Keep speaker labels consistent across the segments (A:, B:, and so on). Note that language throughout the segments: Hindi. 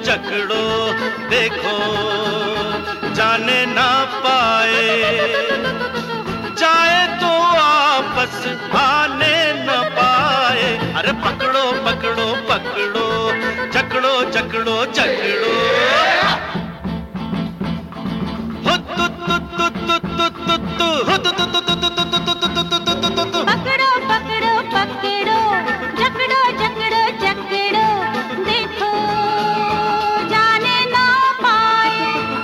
A: जकड़ो देखो जाने ना पाए, जाए तो वापस आने न पाए। अरे पकड़ो पकड़ो पकड़ो, जकड़ो जकड़ो जकड़ो।
B: पकड़ो पकड़ो पकड़ो, जकड़ो जकड़ो जकड़ो देखो जाने ना पाए,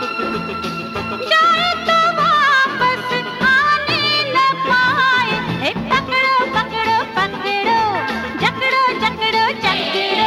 B: जाए तो वापस आने न पाए। हे पकड़ो पकड़ो पकड़ो, जकड़ो जकड़ो जकड़ो।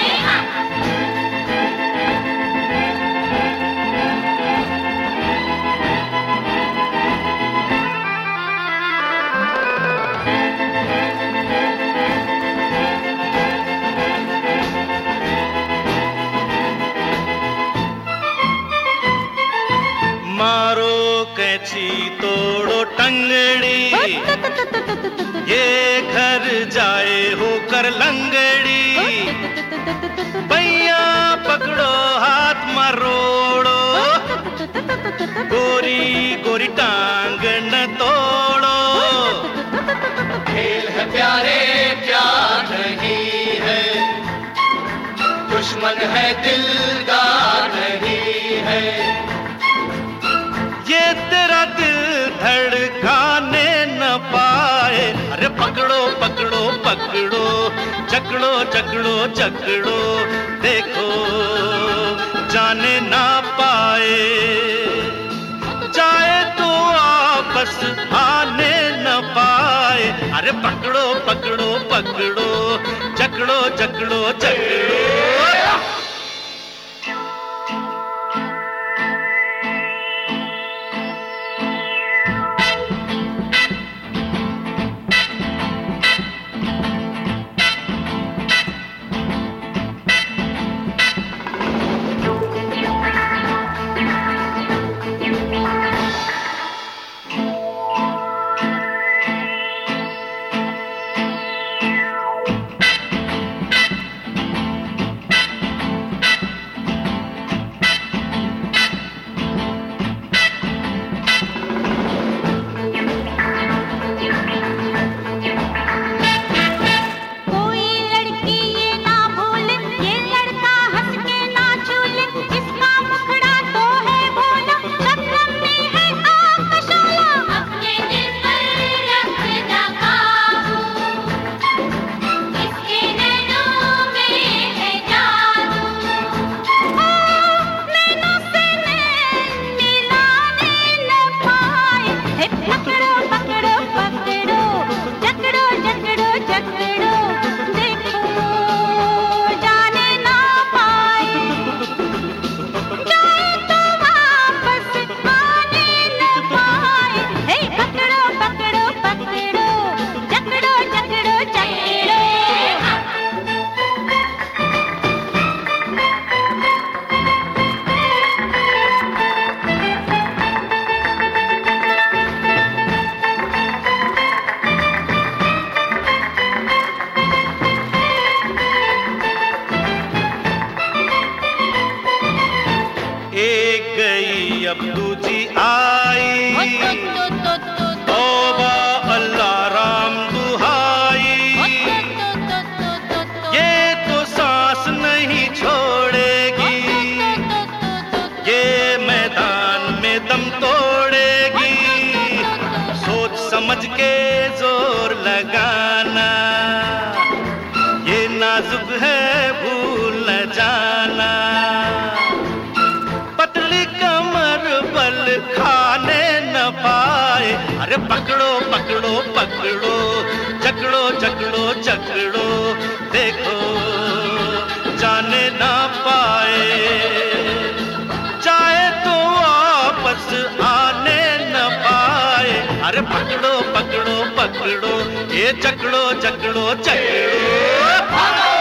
A: मारो कैंची तोड़ो टंगड़ी, ये घर जाए होकर लंगड़ी। भैया पकड़ो हाथ मरोड़ो, गोरी गोरी टांग न तोड़ो।
C: खेल है प्यारे प्यार नहीं है, दुश्मन है दिलदार नहीं है।
A: ये तेरा दिल धड़काने न पाए। अरे पकड़ो पकड़ो पकड़ो, जकड़ो जकड़ो जकड़ो देखो जाने ना पाए, जाए तो वापस आने न पाए। अरे पकड़ो पकड़ो पकड़ो, जकड़ो जकड़ो जकड़ो। एक गई अब दूजी आई, तौबा अल्लाह राम दुहाई। ये तो सांस नहीं छोड़ेगी, ये मैदान में दम तोड़ेगी। सोच समझ के जोर लगाना, ये नाजुक है भूल न जाना। खाने न पाए। अरे पकड़ो पकड़ो पकड़ो, जकड़ो जकड़ो जकड़ो देखो जाने ना पाए, जाए तो वापस आने न पाए। अरे पकड़ो पकड़ो पकड़ो, ये जकड़ो जकड़ो जकड़ो।